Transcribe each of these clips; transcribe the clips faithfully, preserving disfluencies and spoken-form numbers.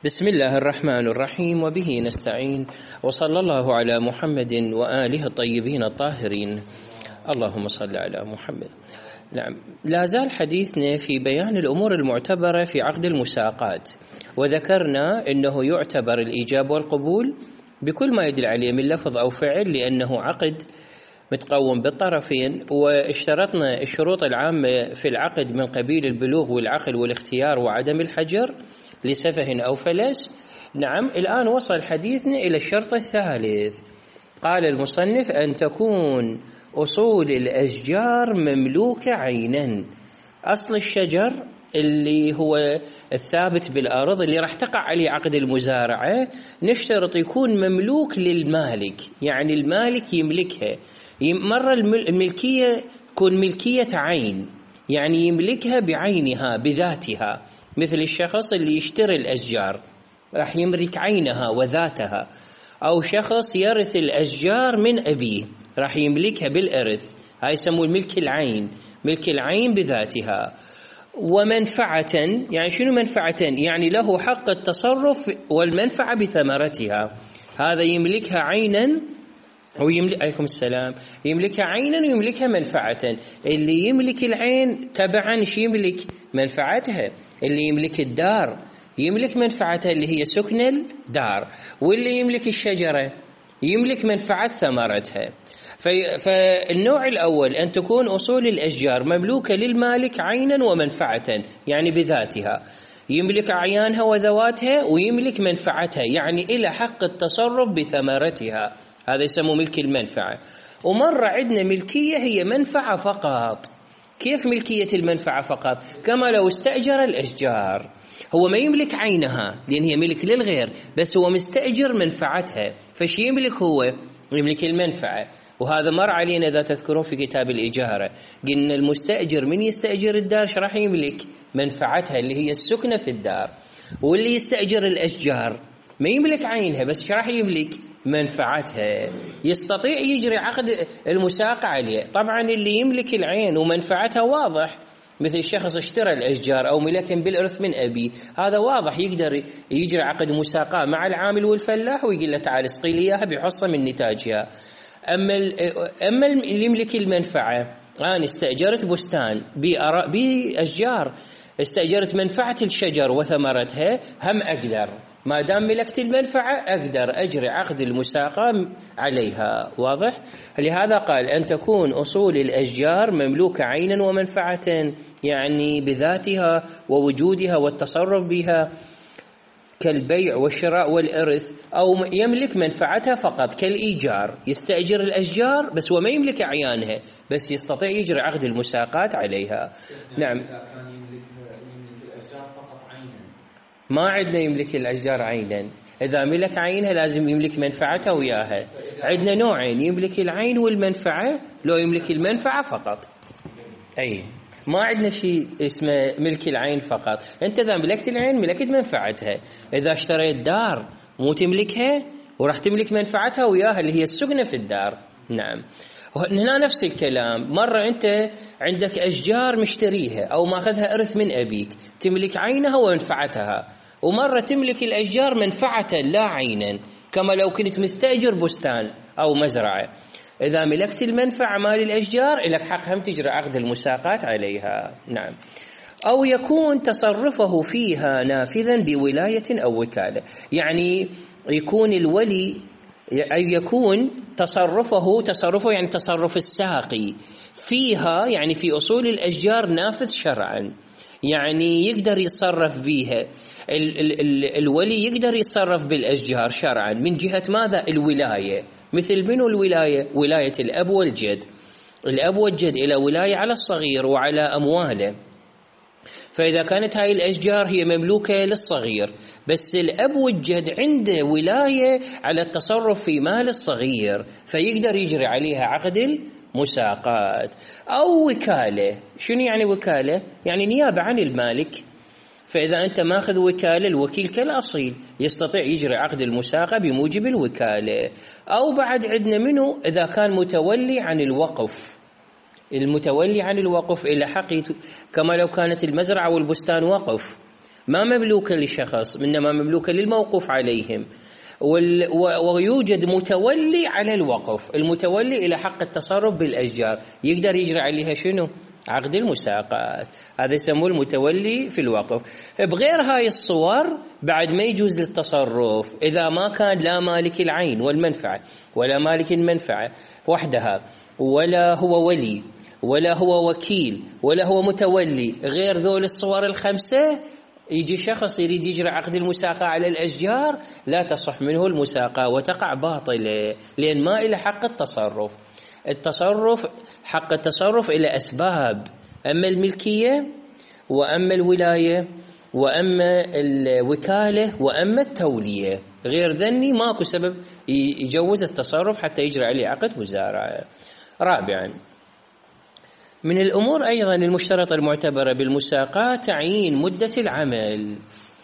بسم الله الرحمن الرحيم، وبه نستعين، وصلى الله على محمد وآله الطيبين الطاهرين. اللهم صل على محمد. نعم، لا زال حديثنا في بيان الأمور المعتبرة في عقد المساقات، وذكرنا أنه يعتبر الإيجاب والقبول بكل ما يدل عليه من لفظ أو فعل، لأنه عقد متقوم بالطرفين، واشترطنا الشروط العامة في العقد من قبيل البلوغ والعقل والاختيار وعدم الحجر لسفه أو فلس. نعم، الآن وصل حديثنا إلى الشرط الثالث. قال المصنف: أن تكون أصول الأشجار مملوكة عينا. أصل الشجر اللي هو الثابت بالأرض اللي راح تقع عليه عقد المزارعة نشترط يكون مملوك للمالك، يعني المالك يملكها. مرة الملكية تكون ملكية عين، يعني يملكها بعينها بذاتها، مثل الشخص اللي يشتري الأشجار راح يملك عينها وذاتها، أو شخص يرث الأشجار من أبيه راح يملكها بالإرث، هاي يسموه الملك العين، ملك العين بذاتها. ومنفعة، يعني شنو منفعة؟ يعني له حق التصرف والمنفعة بثمرتها، هذا يملكها عينا ويملك عليكم السلام يملكها عينا ويملكها منفعة. اللي يملك العين تبعا شي يملك منفعتها، اللي يملك الدار يملك منفعتها اللي هي سكن الدار، واللي يملك الشجرة يملك منفعة ثمرتها. فالنوع الأول أن تكون أصول الأشجار مملوكة للمالك عينا ومنفعة، يعني بذاتها، يملك أعيانها وذواتها ويملك منفعتها، يعني إلى حق التصرف بثمرتها، هذا يسمى ملك المنفعة. ومرة عندنا ملكية هي منفعة فقط. كيف ملكية المنفعة فقط؟ كما لو استأجر الأشجار، هو ما يملك عينها لأن هي ملك للغير، بس هو مستأجر منفعتها، فش يملك؟ هو يملك المنفعة. وهذا مر علينا إذا تذكرون في كتاب الإجارة، قلنا المستأجر من يستأجر الدار راح يملك منفعتها اللي هي السكنة في الدار، واللي يستأجر الأشجار ما يملك عينها بس راح يملك منفعتها، يستطيع يجري عقد المساقة عليه. طبعا اللي يملك العين ومنفعتها واضح، مثل الشخص اشترى الأشجار أو ملكا بالإرث من أبي، هذا واضح يقدر يجري عقد مساقة مع العامل والفلاح ويقول له تعال اسقي لي إياها بحصة من نتاجها. أما أما اللي يملك المنفعة، أنا استأجرت بستان بأشجار، استأجرت منفعة الشجر وثمرتها، هم أقدر ما دام ملكت المنفعة أقدر أجري عقد المساقة عليها. واضح؟ لهذا قال أن تكون أصول الأشجار مملوكة عينا ومنفعة، يعني بذاتها ووجودها والتصرف بها، كالبيع والشراء والإرث، أو يملك منفعتها فقط كالإيجار، يستأجر الأشجار بس وما يملك أعيانها، بس يستطيع يجري عقد المساقات عليها. نعم، ما عندنا يملك الأشجار عينا، إذا ملك عينها لازم يملك منفعتها وياها. عندنا نوعين، يملك العين والمنفعة، لو يملك المنفعة فقط. أي ما عندنا شيء اسمه ملك العين فقط، أنت إذا ملكت العين ملكت منفعتها. إذا اشتريت دار مو تملكها وراح تملك منفعتها وياها اللي هي السكنة في الدار. نعم، هنا نفس الكلام. مرة أنت عندك أشجار مشتريها أو ماخذها إرث من أبيك، تملك عينها ومنفعتها، ومرة تملك الأشجار منفعة لا عينا، كما لو كنت مستأجر بستان أو مزرعة. إذا ملكت المنفعة مال الأشجار لك حق هم تجري عقد المساقات عليها. نعم، أو يكون تصرفه فيها نافذا بولاية أو وكالة، يعني يكون الولي أي يكون تصرفه تصرفه يعني تصرف الساقي فيها، يعني في أصول الأشجار نافذ شرعا، يعني يقدر يتصرف بيها. ال ال ال الولي يقدر يتصرف بالأشجار شرعا من جهة ماذا؟ الولاية. مثل منو الولاية؟ ولاية الأب والجد. الأب والجد إلى ولاية على الصغير وعلى أمواله، فإذا كانت هاي الأشجار هي مملوكة للصغير، بس الأب والجد عنده ولاية على التصرف في مال الصغير، فيقدر يجري عليها عقد المساقات. أو وكالة. شنو يعني وكالة؟ يعني نيابة عن المالك، فإذا أنت ماخذ وكالة، الوكيل كالأصيل يستطيع يجري عقد المساقة بموجب الوكالة. أو بعد عندنا منه إذا كان متولي عن الوقف، المتولي عن الوقف إلى حق، كما لو كانت المزرعة والبستان وقف ما مملوكة لشخص، إنما مملوكة للموقوف عليهم. ويوجد متولي على الوقف، المتولي إلى حق التصرف بالأشجار، يقدر يجري عليها شنو؟ عقد المساقات. هذا يسموه المتولي في الوقف. بغير هاي الصور بعد ما يجوز للتصرف إذا ما كان لا مالك العين والمنفعة ولا مالك المنفعة وحدها، ولا هو ولي، ولا هو وكيل، ولا هو متولي، غير ذول الصور الخمسة، يجي شخص يريد يجري عقد المساقة على الأشجار، لا تصح منه المساقة وتقع باطلة، لأن ما إلى حق التصرف. التصرف حق التصرف إلى أسباب، أما الملكية وأما الولاية وأما الوكالة وأما التولية، غير ذني ماكو سبب يجوز التصرف حتى يجري عليه عقد مزارعة. رابعا، من الأمور أيضا المشترطة المعتبرة بالمساقات تعيين مدة العمل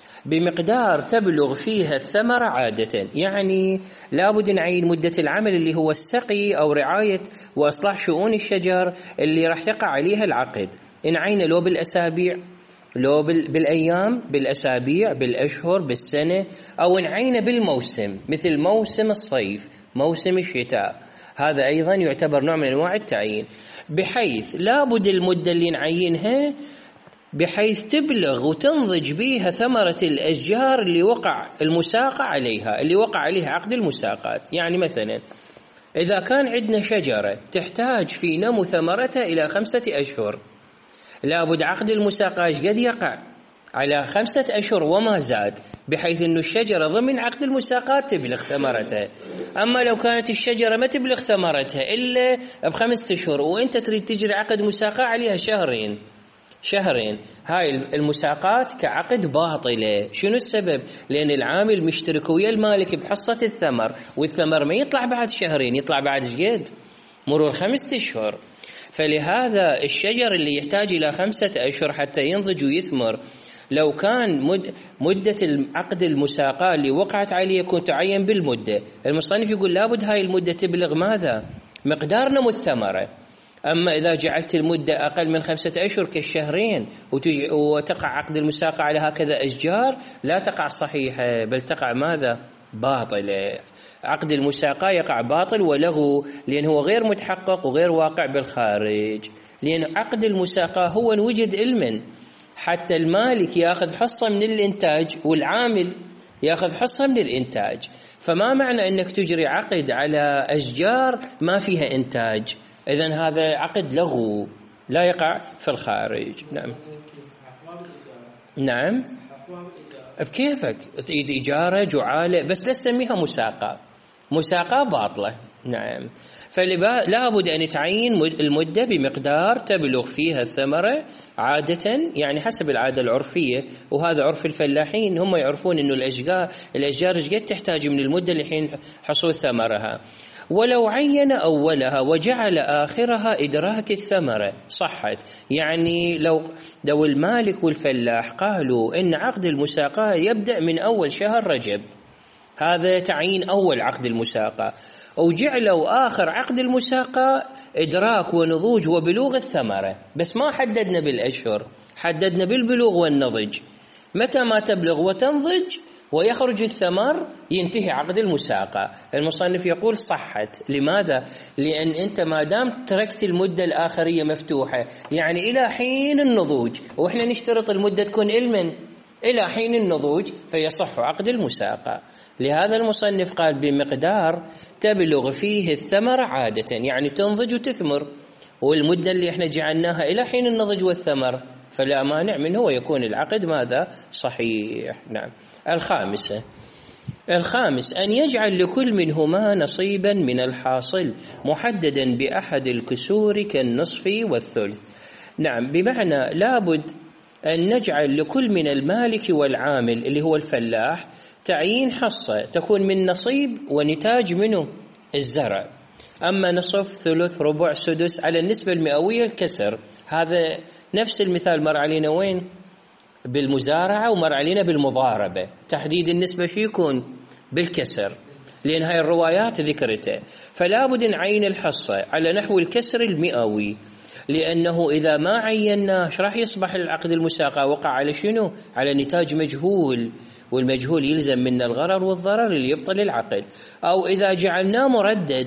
بمقدار تبلغ فيها الثمرة عادة، يعني لابد نعين مدة العمل اللي هو السقي أو رعاية وإصلاح شؤون الشجر اللي راح تقع عليها العقد، نعين لو بالأسابيع، لو بالأيام، بالأسابيع، بالأشهر، بالسنة، أو نعين بالموسم، مثل موسم الصيف، موسم الشتاء. هذا أيضا يعتبر نوع من أنواع التعيين، بحيث لابد المدة اللي نعينها بحيث تبلغ وتنضج بيها ثمرة الأشجار اللي وقع المساقة عليها، اللي وقع عليها عقد المساقات. يعني مثلا إذا كان عندنا شجرة تحتاج في نمو ثمرتها إلى خمسة أشهر، لابد عقد المساقة قد يقع على خمسة أشهر وما زاد، بحيث أن الشجرة ضمن عقد المساقات تبلغ ثمرتها. أما لو كانت الشجرة ما تبلغ ثمرتها إلا بخمسة أشهر وإنت تريد تجري عقد مساقة عليها شهرين شهرين هاي المساقات كعقد باطلة. شنو السبب؟ لأن العامل مشترك ويا المالك بحصة الثمر، والثمر ما يطلع بعد شهرين، يطلع بعد شقد مرور خمسة أشهر. فلهذا الشجر اللي يحتاج إلى خمسة أشهر حتى ينضج ويثمر، لو كان مد مدة عقد المساقة اللي وقعت عليه يكون تعين بالمدة، المصنف يقول لابد هاي المدة تبلغ ماذا؟ مقدار نمو الثمرة. أما إذا جعلت المدة أقل من خمسة أشهر كالشهرين وتقع عقد المساقة على هكذا أشجار، لا تقع صحيحة، بل تقع ماذا؟ باطلة. عقد المساقة يقع باطل ولغو، لأنه غير متحقق وغير واقع بالخارج. لأن عقد المساقة هو وجد علما، حتى المالك يأخذ حصة من الإنتاج والعامل يأخذ حصة من الإنتاج، فما معنى أنك تجري عقد على أشجار ما فيها إنتاج؟ إذن هذا عقد لغو لا يقع في الخارج. نعم نعم بكيفك، إجارة، جعالة، بس لا تسميها مساقة، مساقة باطلة. نعم. فلا بد أن تعين المدة بمقدار تبلغ فيها الثمرة عادة، يعني حسب العادة العرفية، وهذا عرف الفلاحين، هم يعرفون أنه الأشجار الأشجار قد تحتاج من المدة لحين حصول ثمرها. ولو عين أولها وجعل آخرها إدراك الثمرة صحت. يعني لو لو المالك والفلاح قالوا إن عقد المساقة يبدأ من أول شهر رجب، هذا تعيين أول عقد المساقة، وجعلوا آخر عقد المساقة إدراك ونضوج وبلوغ الثمرة، بس ما حددنا بالأشهر، حددنا بالبلوغ والنضج. متى ما تبلغ وتنضج ويخرج الثمر ينتهي عقد المساقة. المصنف يقول صحت. لماذا؟ لأن أنت ما دام تركت المدة الآخرية مفتوحة، يعني إلى حين النضوج، وإحنا نشترط المدة تكون علما إلى حين النضوج، فيصح عقد المساقة. لهذا المصنف قال بمقدار تبلغ فيه الثمر عادة، يعني تنضج وتثمر، والمدة اللي احنا جعلناها إلى حين النضج والثمر، فلا مانع منه ويكون العقد ماذا؟ صحيح. نعم. الخامسة الخامس أن يجعل لكل منهما نصيبا من الحاصل محددا بأحد الكسور كالنصف والثلث. نعم، بمعنى لابد أن نجعل لكل من المالك والعامل اللي هو الفلاح تعيين حصة تكون من نصيب ونتاج منه الزرع. أما نصف، ثلث، ربع، سدس على النسبة المئوية الكسر، هذا نفس المثال مر علينا وين؟ بالمزارعة، ومر علينا بالمضاربة. تحديد النسبة شو يكون؟ بالكسر. لأن هاي الروايات ذكرته، فلا بد نعين الحصة على نحو الكسر المئوي، لأنه إذا ما عيناه راح يصبح العقد المساقة وقع على شنو؟ على نتاج مجهول، والمجهول يلزم من الغرر والضرر اللي يبطل العقد. أو إذا جعلناه مردد،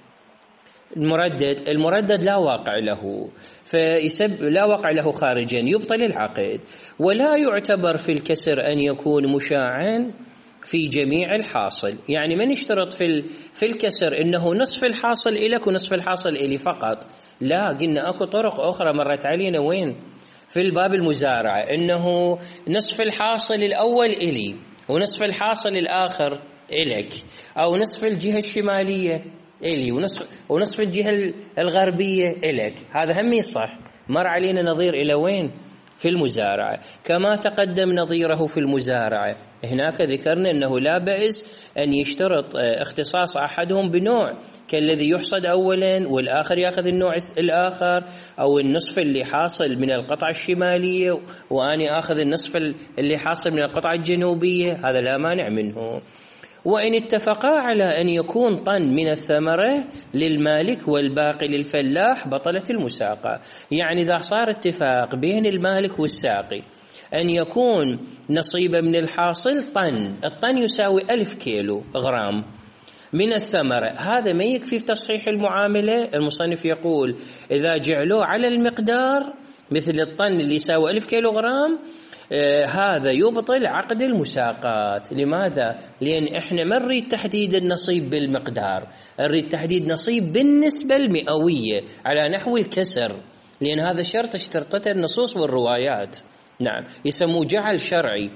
المردد المردد لا واقع له، فيسب لا واقع له خارجا يبطل العقد. ولا يعتبر في الكسر أن يكون مشاعا في جميع الحاصل، يعني ما نشترط في في الكسر انه نصف الحاصل إلك ونصف الحاصل إلي فقط، لا، قلنا اكو طرق اخرى مرت علينا وين في الباب المزارعة، انه نصف الحاصل الاول إلي ونصف الحاصل الاخر إلك، او نصف الجهة الشمالية إلي ونصف ونصف الجهة الغربية إلك. هذا هم يصح، مر علينا نظير الى وين في المزارعة، كما تقدم نظيره في المزارعة. هناك ذكرنا أنه لا بأس أن يشترط اختصاص أحدهم بنوع، كالذي يحصد أولا والآخر يأخذ النوع الآخر، أو النصف اللي حاصل من القطعة الشمالية وأنا أخذ النصف اللي حاصل من القطعة الجنوبية، هذا لا مانع منه. وإن اتفقا على أن يكون طن من الثمرة للمالك والباقي للفلاح بطلت المساقة. يعني إذا صار اتفاق بين المالك والساقي أن يكون نصيبه من الحاصل طن، الطن يساوي ألف كيلو غرام من الثمرة، هذا ما يكفي في تصحيح المعاملة. المصنف يقول إذا جعلوه على المقدار مثل الطن اللي يساوي ألف كيلو غرام، آه هذا يبطل عقد المساقات. لماذا؟ لأن إحنا ما نريد تحديد النصيب بالمقدار، نريد تحديد نصيب بالنسبة المئوية على نحو الكسر، لأن هذا شرط اشترطته النصوص والروايات. نعم، يسموه جعل شرعي،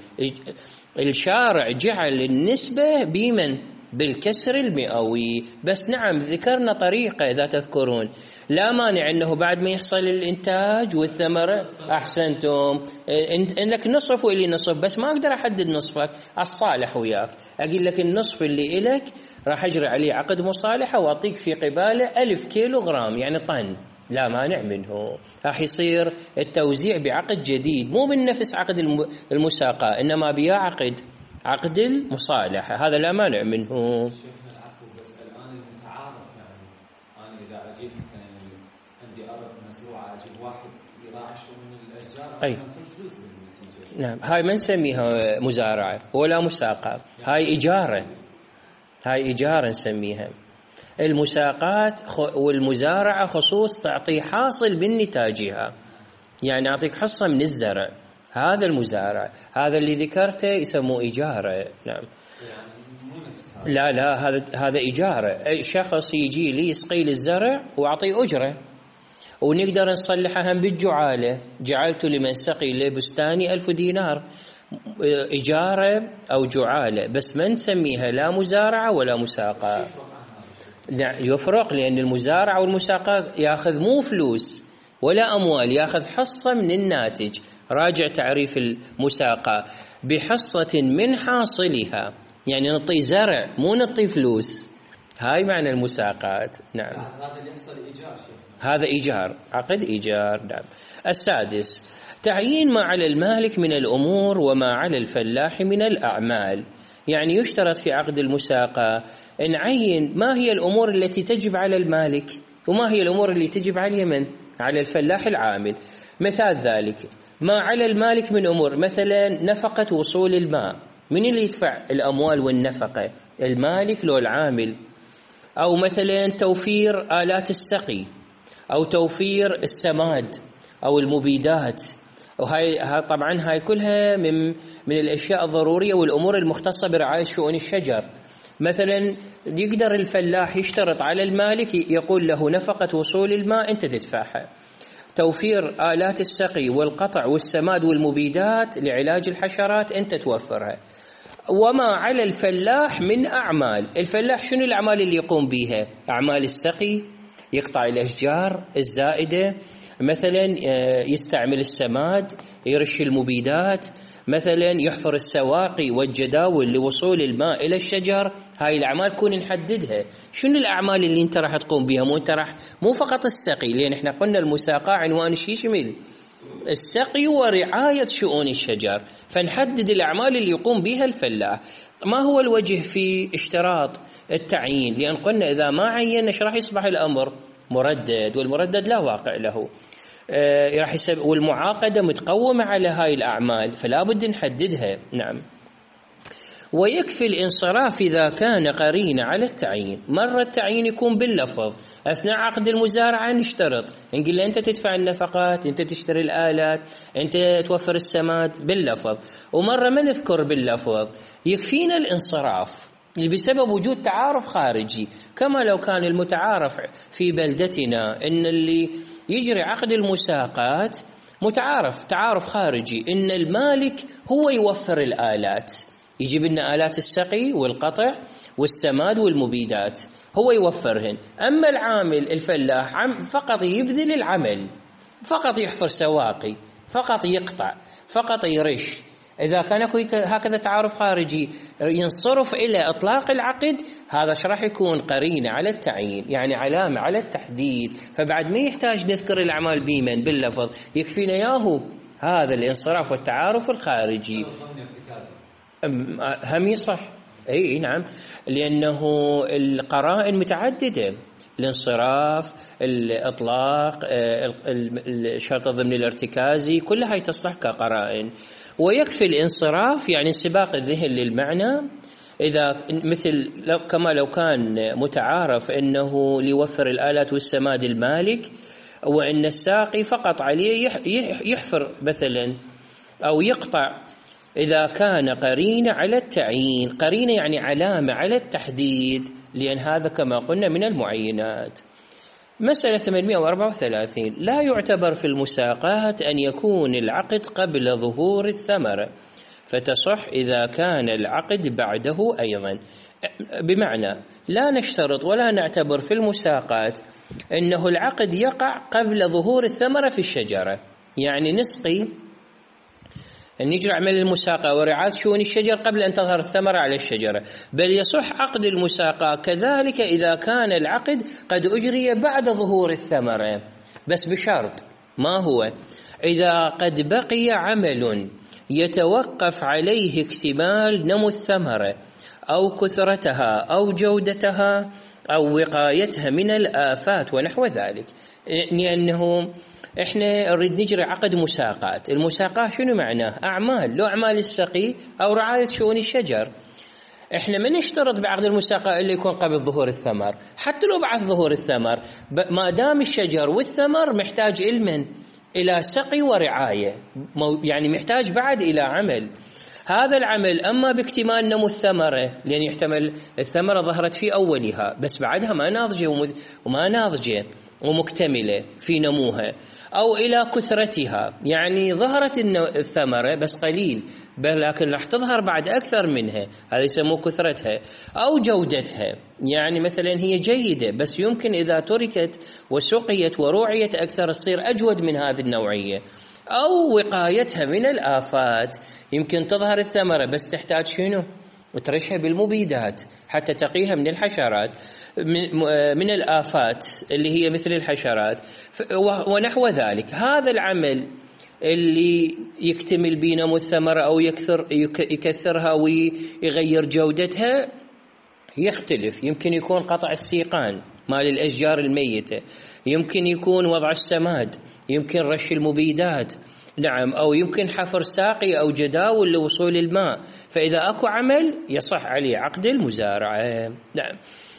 الشارع جعل النسبة بمن؟ بالكسر المئوي. بس نعم ذكرنا طريقة إذا تذكرون، لا مانع أنه بعد ما يحصل الإنتاج والثمرة أحسنتم إنك نصف وإلي نصف، بس ما أقدر أحدد نصفك، الصالح وياك أقول لك النصف اللي إلك راح أجري عليه عقد مصالحة وأعطيك في قباله ألف كيلو غرام يعني طن، لا مانع منه. راح يصير التوزيع بعقد جديد، مو من نفس عقد المساقة، إنما بيا عقد عقد المصالحة، هذا لا مانع منه. شيخنا العفو، بس الآن المتعارف يعني أنا إذا أجيب مثلا عندي أرض مزروعة أجيب واحد يراعي شو من الأشجار أي فلوس بالنتيجة. نعم، هاي ما نسميها مزارعة ولا مساقة، هاي إجارة، هاي إجارة نسميها. المساقات والمزارعة خصوص تعطي حاصل بالنتاجها، يعني أعطيك حصة من الزرع، هذا المزارع. هذا اللي ذكرته يسموه إجارة. نعم، لا لا هذا هذا إجارة، أي شخص يجي لي يسقي الزرع وأعطيه أجرة، ونقدر نصلحها هم بالجعالة، جعلت لمن سقي لبستاني ألف دينار، إجارة أو جعالة، بس ما نسميها لا مزارعة ولا مساقة. يفرق، لأن المزارعة والمساقة يأخذ مو فلوس ولا أموال، يأخذ حصة من الناتج. راجع تعريف المساقة بحصة من حاصلها، يعني نعطي زرع مو نعطي فلوس، هاي معنى المساقات. نعم، هذا اللي يحصل إيجار، هذا إيجار، عقد إيجار. نعم. السادس، تعيين ما على المالك من الأمور وما على الفلاح من الأعمال. يعني يشترط في عقد المساقة نعين ما هي الأمور التي تجب على المالك وما هي الأمور اللي تجب على من؟ على الفلاح العامل. مثال ذلك ما على المالك من أمور، مثلا نفقة وصول الماء، من اللي يدفع الأموال والنفقة؟ المالك لو العامل. أو مثلا توفير آلات السقي، أو توفير السماد أو المبيدات، وهاي طبعا هاي كلها من من الأشياء الضرورية والأمور المختصة برعاية شؤون الشجر. مثلا يقدر الفلاح يشترط على المالك، يقول له نفقة وصول الماء أنت تدفعها، توفير آلات السقي والقطع والسماد والمبيدات لعلاج الحشرات أنت توفرها. وما على الفلاح من أعمال، الفلاح شنو الأعمال اللي يقوم بها؟ أعمال السقي، يقطع الأشجار الزائدة، مثلا يستعمل السماد، يرش المبيدات، مثلا يحفر السواقي والجداول لوصول الماء إلى الشجر. هاي الأعمال كون نحددها، شنو الأعمال اللي انت راح تقوم بها؟ مو انت راح مو فقط السقي، لأن احنا قلنا المساقة عنوان شي يشمل السقي ورعاية شؤون الشجر، فنحدد الأعمال اللي يقوم بها الفلاح. ما هو الوجه في اشتراط التعيين؟ لأن قلنا إذا ما عين ايش راح يصبح الأمر؟ مردد، والمردد لا واقع له، آه راح يسبب، والمعاقدة متقومة على هاي الأعمال، فلا بد نحددها. نعم. ويكفي الانصراف إذا كان قرين على التعيين. مرة التعيين يكون باللفظ، أثناء عقد المزارعة نشترط، نقول له أنت تدفع النفقات، أنت تشتري الآلات، أنت توفر السماد باللفظ. ومرة ما نذكر باللفظ، يكفينا الانصراف اللي بسبب وجود تعارف خارجي، كما لو كان المتعارف في بلدتنا إن اللي يجري عقد المساقات متعارف تعارف خارجي، إن المالك هو يوفر الآلات، يجيب لنا آلات السقي والقطع والسماد والمبيدات، هو يوفرهن. أما العامل الفلاح فقط يبذل العمل، فقط يحفر سواقي، فقط يقطع، فقط يرش. إذا كان هكذا تعارف خارجي ينصرف إلى إطلاق العقد، هذا ايش راح يكون؟ قرينة على التعيين، يعني علامة على التحديد، فبعد ما يحتاج نذكر الأعمال بيمن باللفظ، يكفينا ياهو هذا الانصراف والتعارف الخارجي. هم يصح، اي نعم، لانه القرائن متعدده، الانصراف، الاطلاق، الشرط الضمني الارتكازي، كلها هي تصلح كقرائن. ويكفي الانصراف يعني انسباق الذهن للمعنى، اذا مثل لو كما لو كان متعارف انه ليوفر الآلات والسماد المالك، وان الساقي فقط عليه يحفر مثلا او يقطع. إذا كان قرينة على التعيين، قرينة يعني علامة على التحديد، لأن هذا كما قلنا من المعينات. مسألة ثمانمائة وأربعة وثلاثين، لا يعتبر في المساقات أن يكون العقد قبل ظهور الثمرة، فتصح إذا كان العقد بعده أيضا. بمعنى لا نشترط ولا نعتبر في المساقات أنه العقد يقع قبل ظهور الثمرة في الشجرة، يعني نسقي أن يجري عمل المساقة ورعاية شؤون الشجر قبل أن تظهر الثمرة على الشجرة، بل يصح عقد المساقة كذلك إذا كان العقد قد أجري بعد ظهور الثمرة، بس بشرط، ما هو؟ إذا قد بقي عمل يتوقف عليه اكتمال نمو الثمرة أو كثرتها أو جودتها أو وقايتها من الآفات ونحو ذلك. لأنه إحنا نريد نجري عقد مساقات، المساقات شنو معناه؟ أعمال، لو أعمال السقي أو رعاية شؤون الشجر. إحنا ما نشترط بعقد المساقة اللي يكون قبل ظهور الثمر، حتى لو بعد ظهور الثمر، ما دام الشجر والثمر محتاج علما إلى سقي ورعاية، يعني محتاج بعد إلى عمل. هذا العمل أما باكتمال نمو الثمرة، لأن يحتمل الثمرة ظهرت في أولها بس بعدها ما ناضجة وما ناضجة ومكتملة في نموها، أو إلى كثرتها، يعني ظهرت الثمرة بس قليل لكن راح تظهر بعد أكثر منها، هذا يسموه كثرتها، أو جودتها، يعني مثلا هي جيدة بس يمكن إذا تركت وسقيت ورعيت أكثر تصير أجود من هذه النوعية، أو وقايتها من الآفات، يمكن تظهر الثمرة بس تحتاج شنو؟ وترشها بالمبيدات حتى تقيها من الحشرات، من الآفات اللي هي مثل الحشرات ونحو ذلك. هذا العمل اللي يكتمل بنمو الثمرة أو يكثر يكثرها ويغير جودتها يختلف، يمكن يكون قطع السيقان مال الأشجار الميتة، يمكن يكون وضع السماد، يمكن رش المبيدات، نعم، أو يمكن حفر ساقي أو جداول لوصول الماء. فإذا أكو عمل يصح عليه عقد المزارعة. نعم.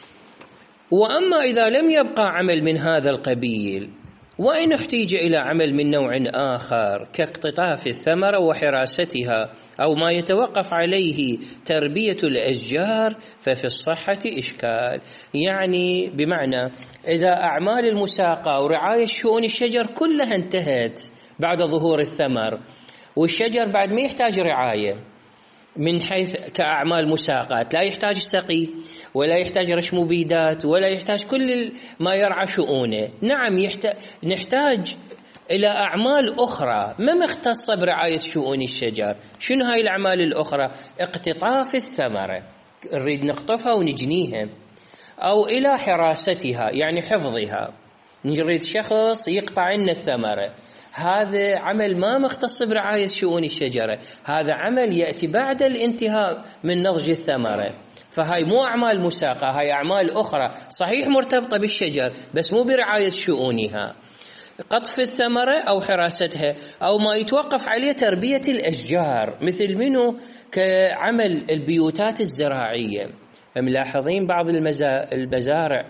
وأما إذا لم يبقى عمل من هذا القبيل، وإن احتيج إلى عمل من نوع آخر كاقتطاف الثمرة وحراستها أو ما يتوقف عليه تربية الأشجار، ففي الصحة إشكال. يعني بمعنى إذا أعمال المساقة ورعاية شؤون الشجر كلها انتهت بعد ظهور الثمر، والشجر بعد ما يحتاج رعاية من حيث كأعمال مساقات، لا يحتاج سقي ولا يحتاج رش مبيدات ولا يحتاج كل ما يرعى شؤونه، نعم يحتاج نحتاج إلى أعمال أخرى ما مختصة برعاية شؤون الشجر. شنو هاي الأعمال الأخرى؟ اقتطاف الثمرة، نريد نقطفها ونجنيها، أو إلى حراستها يعني حفظها، نريد شخص يقطع لنا الثمرة، هذا عمل ما مختص برعاية شؤون الشجرة، هذا عمل يأتي بعد الانتهاء من نضج الثمرة، فهاي مو أعمال مساقة، هاي أعمال أخرى صحيح مرتبطة بالشجر بس مو برعاية شؤونها، قطف الثمرة أو حراستها، أو ما يتوقف عليه تربية الأشجار، مثل منه كعمل البيوتات الزراعية. ملاحظين بعض المزارع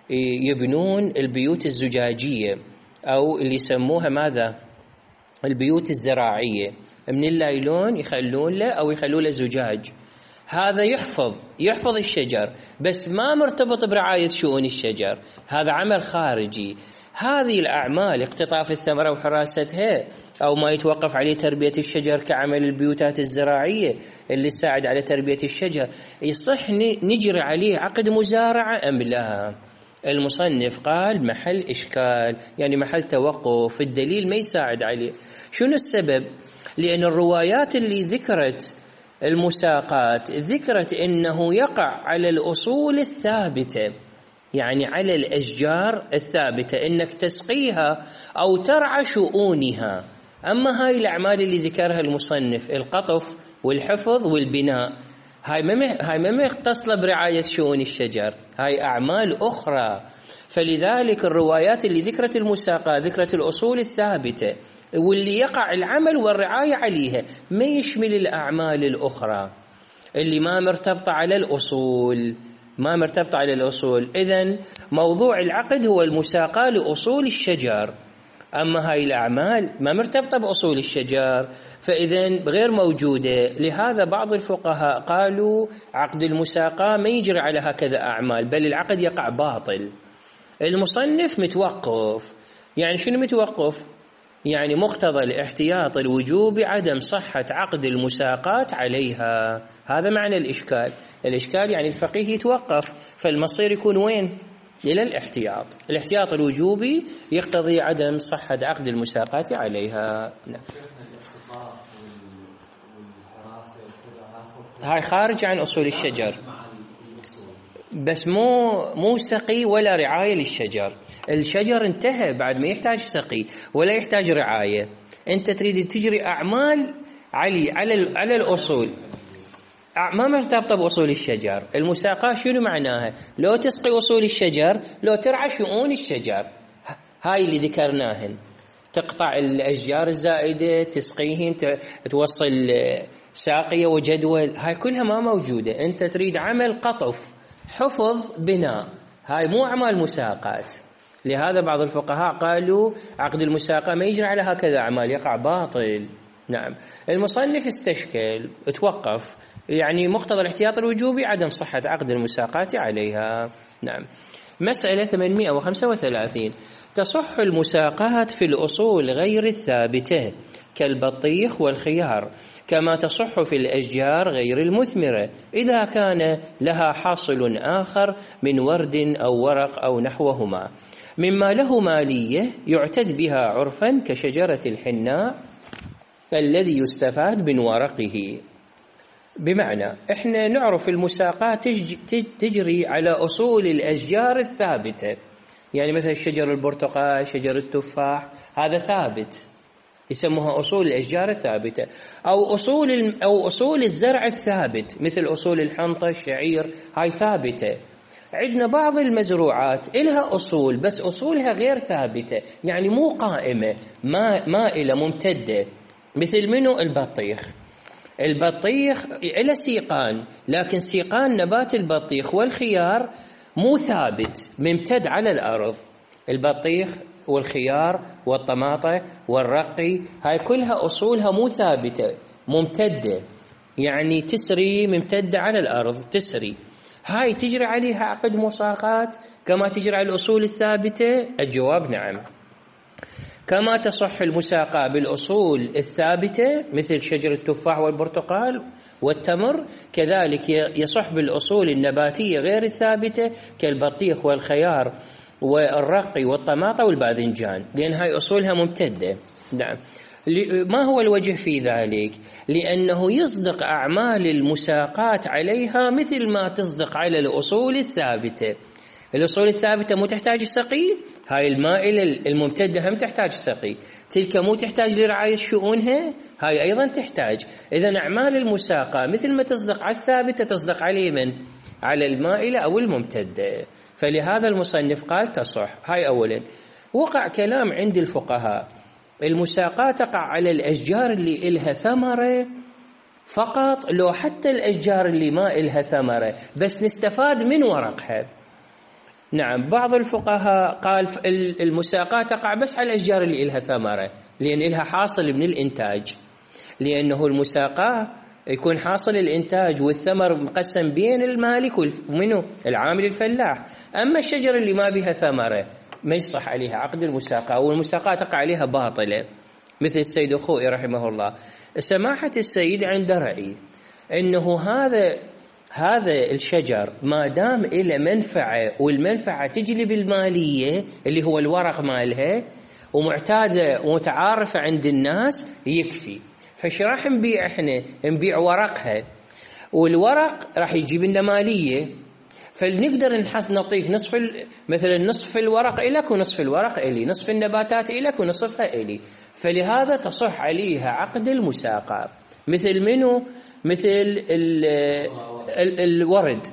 يبنون البيوت الزجاجية أو اللي يسموها ماذا؟ البيوت الزراعية، من اللايلون يخلون له أو يخلون له زجاج، هذا يحفظ يحفظ الشجر بس ما مرتبط برعاية شؤون الشجر، هذا عمل خارجي. هذه الأعمال اقتطاف الثمرة وحراستها أو ما يتوقف عليه تربية الشجر كعمل البيوتات الزراعية اللي تساعد على تربية الشجر، يصح نجري عليه عقد مزارعة أم لا؟ المصنف قال محل إشكال، يعني محل توقف، الدليل ما يساعد عليه. شنو السبب؟ لأن الروايات اللي ذكرت المساقات ذكرت إنه يقع على الأصول الثابتة، يعني على الأشجار الثابتة إنك تسقيها أو ترعى شؤونها. أما هاي الأعمال اللي ذكرها المصنف، القطف والحفظ والبناء، هاي ما هاي ما يختص برعاية شؤون الشجر، هاي أعمال أخرى. فلذلك الروايات اللي ذكرت المساقة ذكرت الأصول الثابتة واللي يقع العمل والرعاية عليها، ما يشمل الأعمال الأخرى اللي ما مرتبطة على الأصول، ما مرتبطة على الأصول. إذن موضوع العقد هو المساقة لأصول الشجر، أما هاي الأعمال ما مرتبطة بأصول الشجر فإذن غير موجودة. لهذا بعض الفقهاء قالوا عقد المساقة ما يجري على هكذا أعمال، بل العقد يقع باطل. المصنف متوقف، يعني شنو متوقف؟ يعني مقتضى الاحتياط الوجوب عدم صحة عقد المساقات عليها، هذا معنى الإشكال. الإشكال يعني الفقيه يتوقف، فالمصير يكون وين؟ إلى الاحتياط، الاحتياط الوجوبي يقتضي عدم صحة عقد المساقات عليها. نعم. هاي خارج عن أصول الشجر، بس مو مو سقي ولا رعاية للشجر. الشجر انتهى بعد ما يحتاج سقي ولا يحتاج رعاية، أنت تريد تجري أعمال علي على على الأصول، ما مرتبطة بأصول الشجر. المساقة شنو معناها؟ لو تسقي أصول الشجر، لو ترعى شؤون الشجر، هاي اللي ذكرناهن، تقطع الأشجار الزائدة، تسقيهن، توصل ساقية وجدول، هاي كلها ما موجودة. أنت تريد عمل قطف، حفظ، بناء، هاي مو أعمال مساقات. لهذا بعض الفقهاء قالوا عقد المساقة ما يجري على هكذا أعمال، يقع باطل. نعم. المصنف استشكل، توقف، يعني مقتضى الاحتياط الوجوبي عدم صحة عقد المساقات عليها. نعم. مسألة ثمانمائة وخمسة وثلاثين، تصح المساقات في الأصول غير الثابتة كالبطيخ والخيار، كما تصح في الأشجار غير المثمرة إذا كان لها حاصل آخر من ورد أو ورق أو نحوهما، مما له مالية يعتد بها عرفا كشجرة الحناء الذي يستفاد من ورقه. بمعنى إحنا نعرف المساقات تجري على أصول الأشجار الثابتة، يعني مثل شجر البرتقال، شجر التفاح، هذا ثابت، يسموها أصول الأشجار الثابتة، أو أصول أو أصول الزرع الثابت مثل أصول الحنطة، الشعير، هاي ثابتة. عندنا بعض المزروعات إلها أصول بس أصولها غير ثابتة، يعني مو قائمة، ما مائلة ممتدة، مثل منو؟ البطيخ. البطيخ إلى سيقان، لكن سيقان نبات البطيخ والخيار مو ثابت، ممتد على الأرض. البطيخ والخيار والطماطة والرقي هاي كلها أصولها مو ثابتة، ممتدة، يعني تسري، ممتدة على الأرض تسري. هاي تجري عليها عقد مساقات كما تجري على الأصول الثابتة؟ الجواب نعم. كما تصح المساقة بالأصول الثابتة مثل شجر التفاح والبرتقال والتمر، كذلك يصح بالأصول النباتية غير الثابتة كالبطيخ والخيار والرقي والطماطة والباذنجان، لأن هاي أصولها ممتدة. نعم. ما هو الوجه في ذلك؟ لأنه يصدق أعمال المساقات عليها مثل ما تصدق على الأصول الثابتة. الأصول الثابتة مو تحتاج السقي، هاي المائلة الممتدة هم تحتاج السقي، تلك مو تحتاج لرعاية شؤونها، هاي أيضا تحتاج. إذن أعمال المساقة مثل ما تصدق على الثابتة تصدق عليه من؟ على المائلة أو الممتدة. فلهذا المصنف قال تصح. هاي أولا. وقع كلام عند الفقهاء المساقاة تقع على الأشجار اللي إلها ثمرة فقط، لو حتى الأشجار اللي ما إلها ثمرة بس نستفاد من ورقها. نعم، بعض الفقهاء قال المساقاة تقع بس على الأشجار اللي إلها ثمرة لأن إلها حاصل من الإنتاج، لأنه المساقاة يكون حاصل الإنتاج والثمر مقسم بين المالك ومنه العامل الفلاح. أما الشجر اللي ما بها ثمرة ما يصح عليها عقد المساقاة، والمساقاة تقع عليها باطلة، مثل السيد أخوي رحمه الله. سماحة السيد عنده رأي أنه هذا هذا الشجر ما دام إلى منفعة والمنفعة تجلب المالية اللي هو الورق مالها ومعتادة ومتعارفة عند الناس يكفي. فش راح نبيع احنا؟ نبيع ورقها، والورق راح يجيب لنا مالية، فلنقدر نحس نعطيك نصف ال... مثلا نصف الورق إلك ونصف الورق إلي، نصف النباتات إلك ونصفها إلي. فلهذا تصح عليها عقد المساقاة. مثل منه؟ مثل ال... ال... الورد.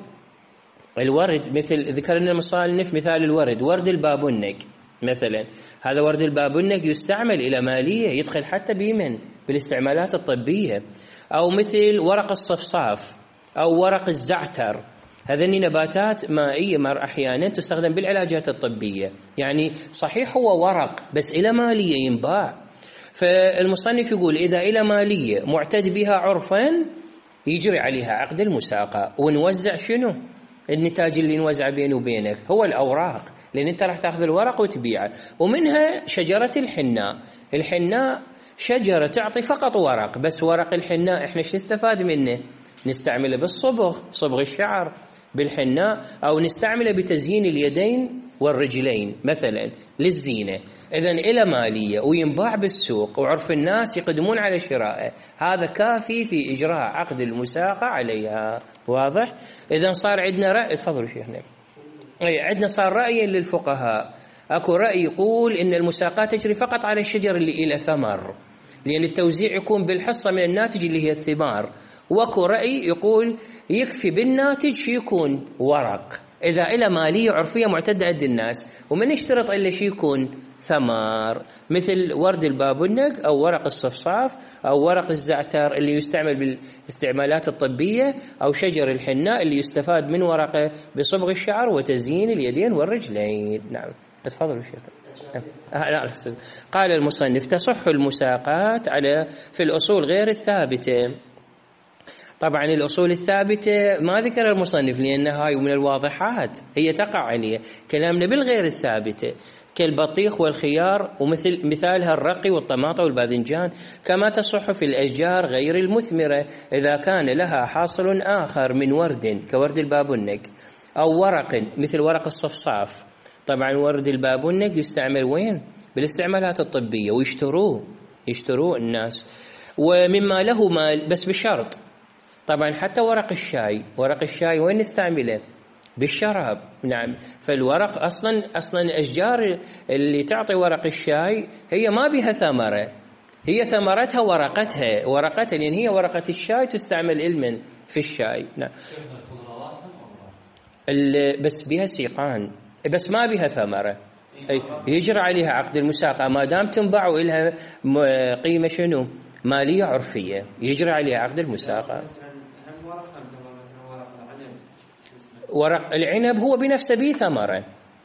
الورد مثل ذكرنا المصنف مثال الورد، ورد البابونج مثلا، هذا ورد البابونج يستعمل إلى مالية، يدخل حتى بمن بالاستعمالات الطبية. أو مثل ورق الصفصاف أو ورق الزعتر، هذني نباتات مائية مر أحيانا تستخدم بالعلاجات الطبية، يعني صحيح هو ورق بس إلى مالية ينباع. فالمصنف يقول إذا إلى مالية معتد بها عرفا يجري عليها عقد المساقة، ونوزع شنو؟ النتاج اللي نوزع بينه وبينك هو الأوراق، لأن أنت راح تأخذ الورق وتبيعه. ومنها شجرة الحناء. الحناء شجرة تعطي فقط ورق، بس ورق الحناء إحنا شو نستفاد منه؟ نستعمله بالصبغ، صبغ الشعر بالحناء، أو نستعمله بتزيين اليدين والرجلين مثلا للزينة. إذن إلى مالية وينباع بالسوق وعرف الناس يقدمون على شرائه، هذا كافي في إجراء عقد المساقة عليها. واضح؟ إذن صار عندنا رأي. تفضلوا شيخنا. أي عندنا صار رأي للفقهاء. أكو رأي يقول إن المساقاة تجري فقط على الشجر اللي إلى ثمر، لأن التوزيع يكون بالحصة من الناتج اللي هي الثمار. وكو رأي يقول يكفي بالناتج شي يكون ورق، إذا إلى مالية عرفية معتدة عند الناس، ومن يشترط إلا شي يكون ثمار، مثل ورد البابونج أو ورق الصفصاف أو ورق الزعتر اللي يستعمل بالاستعمالات الطبية، أو شجر الحناء اللي يستفاد من ورقه بصبغ الشعر وتزيين اليدين والرجلين. نعم، تفضلوا شيخ. قال المصنف تصح المساقات على في الأصول غير الثابتة. طبعا الأصول الثابتة ما ذكر المصنف لأنها هاي من الواضحات هي تقع عليه. كلامنا بالغير الثابتة كالبطيخ والخيار، ومثل مثالها الرقي والطماطة والباذنجان، كما تصح في الأشجار غير المثمرة إذا كان لها حاصل آخر من ورد كورد البابونج، أو ورق مثل ورق الصفصاف. طبعا ورد البابونج يستعمل وين؟ بالاستعمالات الطبية، ويشتروه يشتروه الناس، ومما له مال بس بشرط. طبعا حتى ورق الشاي، ورق الشاي وين نستعمله؟ بالشراب. نعم، فالورق أصلا أصلا الأشجار اللي تعطي ورق الشاي هي ما بها ثمرة، هي ثمرتها ورقتها ورقتها لأن هي ورقة الشاي تستعمل علما في الشاي. نعم، بس بها سيقان بس ما بها ثمرة، يجرى عليها عقد المساقة ما دام تنباع وإلها قيمة شنو؟ مالية عرفية، يجرى عليها عقد المساقة. ورق العنب هو بنفسه به ثمرة،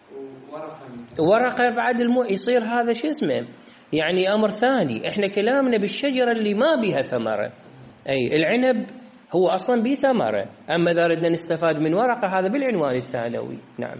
ورقه بعد المو يصير هذا شو اسمه يعني أمر ثاني. إحنا كلامنا بالشجرة اللي ما بها ثمرة. أي العنب هو أصلا به ثمرة، أما إذا ردنا نستفاد من ورقة هذا بالعنوان الثانوي. نعم،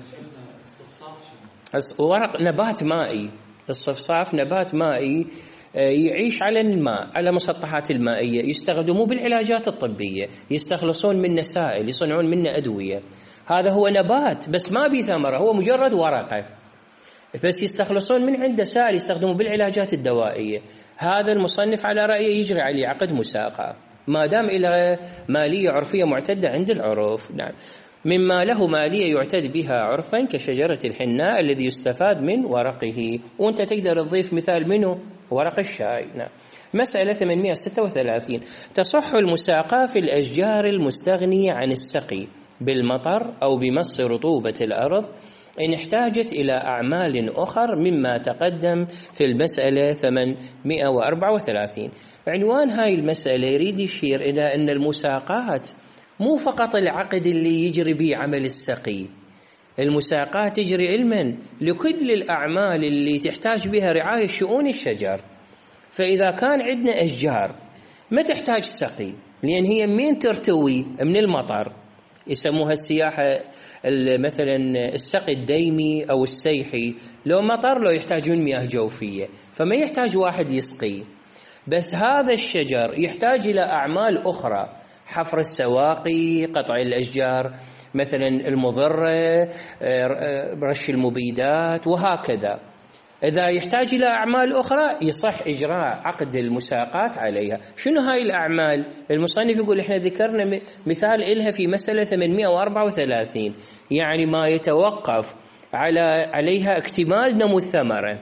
ورق نبات مائي، الصفصاف نبات مائي يعيش على الماء، على مسطحات المائية، يستخدموه بالعلاجات الطبية، يستخلصون منه سائل، يصنعون منه أدوية. هذا هو نبات بس ما بيه ثمرة، هو مجرد ورقة بس يستخلصون من عنده سائل يستخدموه بالعلاجات الدوائية. هذا المصنف على رأيه يجري عليه عقد مساقة ما دام إلى مالية عرفية معتدة عند العرف. نعم، مما له مالية يعتد بها عرفا كشجرة الحناء الذي يستفاد من ورقه. وأنت تقدر تضيف مثال منه ورق الشاي. نعم. مسألة ثمانمائة وستة وثلاثين: تصح المساقاة في الأشجار المستغنية عن السقي بالمطر أو بمص رطوبة الأرض إن احتاجت إلى أعمال أخر مما تقدم في المسألة ثمانمائة وأربعة وثلاثين. عنوان هاي المسألة يريد يشير إلى أن المساقاة مو فقط العقد اللي يجري به عمل السقي، المساقاة تجري علما لكل الأعمال اللي تحتاج بها رعاية شؤون الشجر. فإذا كان عندنا أشجار ما تحتاج سقي لأن هي من ترتوي من المطر، يسموها السياحة مثلا السقي الديمي أو السيحي، لو مطر لو يحتاجون مياه جوفية فما يحتاج واحد يسقي. بس هذا الشجر يحتاج إلى أعمال أخرى، حفر السواقي، قطع الأشجار مثلا المضرة، رش المبيدات وهكذا. إذا يحتاج إلى أعمال أخرى يصح إجراء عقد المساقات عليها. شنو هاي الأعمال؟ المصنف يقول إحنا ذكرنا مثال إلها في مسألة ثمانمائة وأربعة وثلاثين، يعني ما يتوقف على عليها اكتمال نمو الثمرة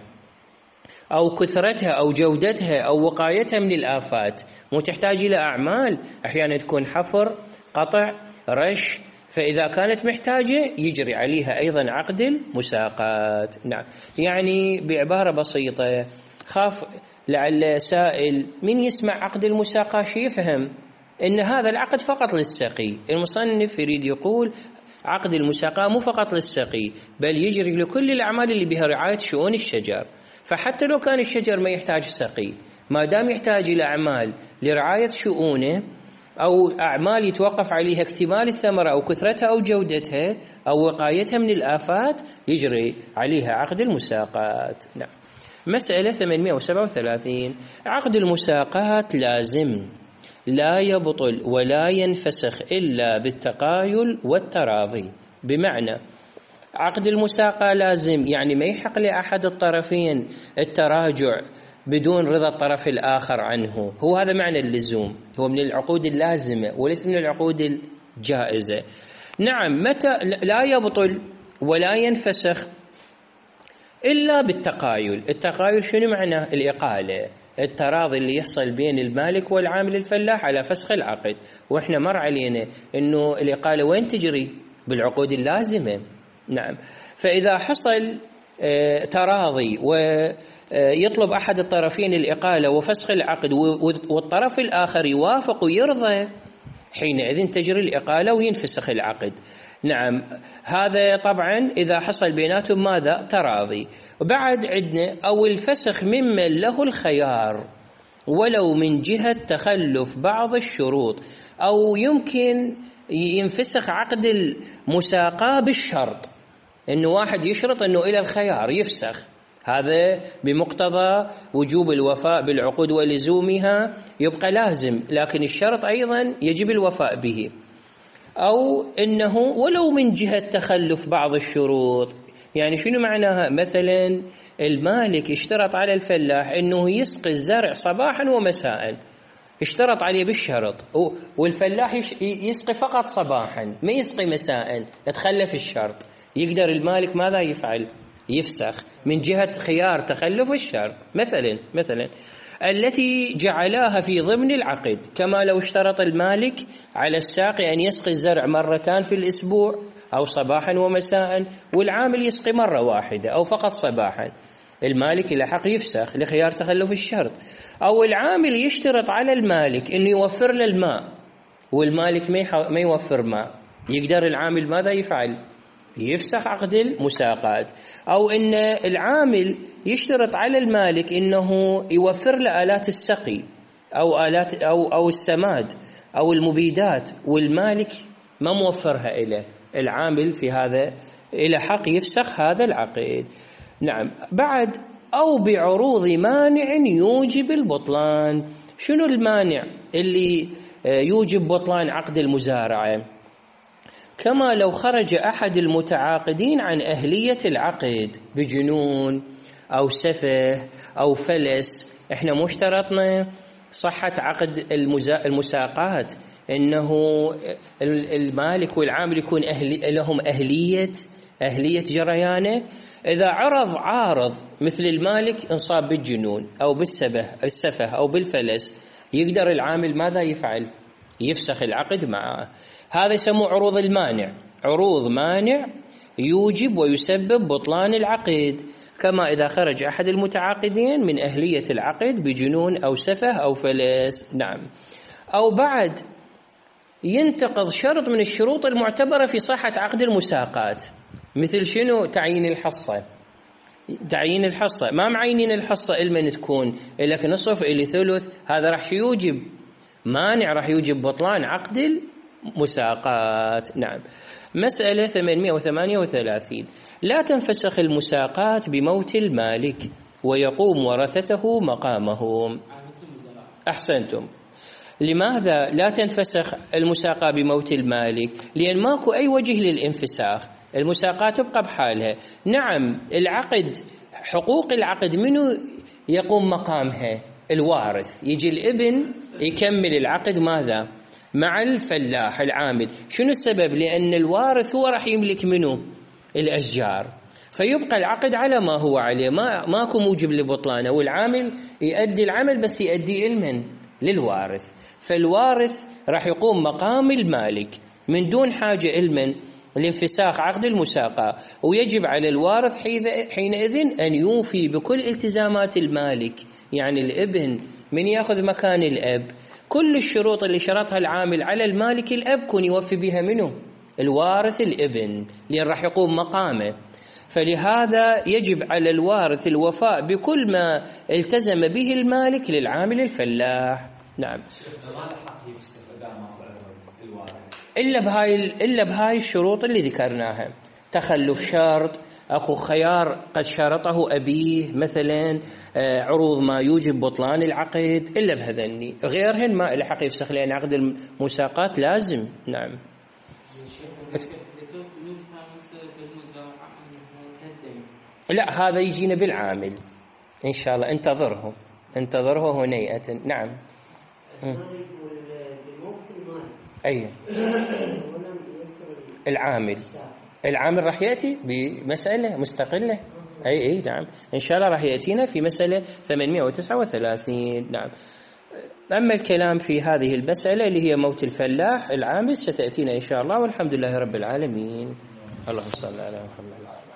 أو كثرتها أو جودتها أو وقايتها من الآفات، مو تحتاج إلى أعمال، أحيانا تكون حفر، قطع، رش. فإذا كانت محتاجة يجري عليها أيضا عقد المساقات. نعم. يعني بعبارة بسيطة، خاف لعل سائل من يسمع عقد المساقاة شي يفهم إن هذا العقد فقط للسقي. المصنف يريد يقول عقد المساقاة مو فقط للسقي بل يجري لكل الأعمال اللي بها رعاية شؤون الشجر. فحتى لو كان الشجر ما يحتاج سقي، ما دام يحتاج إلى أعمال لرعاية شؤونه أو أعمال يتوقف عليها اكتمال الثمرة أو كثرتها أو جودتها أو وقايتها من الآفات، يجري عليها عقد المساقات. نعم. مسألة ثمانمائة وسبعة وثلاثين: عقد المساقات لازم لا يبطل ولا ينفسخ إلا بالتقايل والتراضي. بمعنى عقد المساقاة لازم، يعني ما يحق لأحد الطرفين التراجع بدون رضا الطرف الآخر عنه. هو هذا معنى اللزوم، هو من العقود اللازمة وليس من العقود الجائزة. نعم. متى لا يبطل ولا ينفسخ إلا بالتقايل. التقايل شنو معناه؟ الإقالة، التراضي اللي يحصل بين المالك والعامل الفلاح على فسخ العقد. وإحنا مر علينا إنه الإقالة وين تجري؟ بالعقود اللازمة. نعم. فإذا حصل تراضي ويطلب أحد الطرفين الإقالة وفسخ العقد والطرف الآخر يوافق ويرضى، حينئذ تجري الإقالة وينفسخ العقد. نعم. هذا طبعا إذا حصل بيناتهم ماذا؟ تراضي. وبعد عندنا أو الفسخ ممن له الخيار ولو من جهة تخلف بعض الشروط، أو يمكن ينفسخ عقد المساقاة بالشرط، إنه واحد يشرط إنه إلى الخيار يفسخ، هذا بمقتضى وجوب الوفاء بالعقود ولزومها يبقى لازم، لكن الشرط أيضا يجب الوفاء به. أو إنه ولو من جهة تخلف بعض الشروط. يعني شنو معناها؟ مثلا المالك اشترط على الفلاح إنه يسقي الزرع صباحا ومساء، اشترط عليه بالشرط، والفلاح يسقي فقط صباحا ما يسقي مساء، تخلف الشرط. يقدر المالك ماذا يفعل؟ يفسخ من جهة خيار تخلف الشرط. مثلا مثلا التي جعلاها في ضمن العقد، كما لو اشترط المالك على الساقي أن يسقي الزرع مرتان في الأسبوع أو صباحا ومساء، والعامل يسقي مرة واحدة أو فقط صباحا، المالك له حق يفسخ لخيار تخلف الشرط. أو العامل يشترط على المالك أنه يوفر له الماء والمالك ما يوفر ماء، يقدر العامل ماذا يفعل؟ يفسخ عقد المساقات. أو إن العامل يشترط على المالك إنه يوفر له آلات السقي أو آلات أو أو السماد أو المبيدات، والمالك ما موفرها إليه، العامل في هذا إلى حق يفسخ هذا العقد. نعم. بعد أو بعروض مانع يوجب البطلان. شنو المانع اللي يوجب بطلان عقد المزارعة؟ كما لو خرج أحد المتعاقدين عن أهلية العقد بجنون أو سفه أو فلس. إحنا مو اشترطنا صحة عقد المساقات أنه المالك والعامل يكون أهلي لهم أهلية أهلية جريانه. إذا عرض عارض مثل المالك انصاب بالجنون أو بالسبه السفه أو بالفلس، يقدر العامل ماذا يفعل؟ يفسخ العقد معه. هذا يسموه عروض المانع، عروض مانع يوجب ويسبب بطلان العقد، كما إذا خرج أحد المتعاقدين من أهلية العقد بجنون أو سفه أو فلس. نعم. أو بعد ينتقض شرط من الشروط المعتبرة في صحة عقد المساقات، مثل شنو؟ تعيين الحصة. تعيين الحصة ما معينين الحصة إلمن تكون لك نصف إلى ثلث، هذا راح يوجب مانع، راح يوجب بطلان عقد المساقات. نعم. مسألة ثمانمائة وثمانية وثلاثين، لا تنفسخ المساقات بموت المالك ويقوم ورثته مقامهم. أحسنتم. لماذا لا تنفسخ المساقات بموت المالك؟ لأن ماكو أي وجه للانفساخ، المساقات تبقى بحالها. نعم العقد، حقوق العقد منو يقوم مقامها؟ الوارث. يجي الابن يكمل العقد ماذا؟ مع الفلاح العامل. شنو السبب؟ لأن الوارث هو راح يملك منه الأشجار، فيبقى العقد على ما هو عليه، ما ماكو موجب لبطلانه، والعامل يؤدي العمل بس يؤدي المن للوارث، فالوارث راح يقوم مقام المالك من دون حاجة المن لانفساخ عقد المساقة. ويجب على الوارث حينئذ أن يوفي بكل التزامات المالك، يعني الابن من يأخذ مكان الأب كل الشروط اللي شرطها العامل على المالك الأب كون يوفي بها منه الوارث الابن، لأن راح يقوم مقامه. فلهذا يجب على الوارث الوفاء بكل ما التزم به المالك للعامل الفلاح. نعم. إلا بهاي إلا بهاي الشروط اللي ذكرناها، تخلف شرط، أخو خيار قد شرطه أبيه مثلا، عروض ما يوجب بطلان العقد، إلا بهذني، غيرهن ما الحق يفسخ، لأن عقد المساقات لازم. نعم. لا هذا يجينا بالعامل إن شاء الله، انتظره انتظره هنيئة. نعم. أي العامل العامل راح يأتي بمسألة مستقلة. أي أي نعم إن شاء الله راح يأتينا في مسألة ثمانمائة وتسعة وثلاثين. نعم. أما الكلام في هذه المسألة اللي هي موت الفلاح العامل ستأتينا إن شاء الله، والحمد لله رب العالمين. اللهم صل على محمد.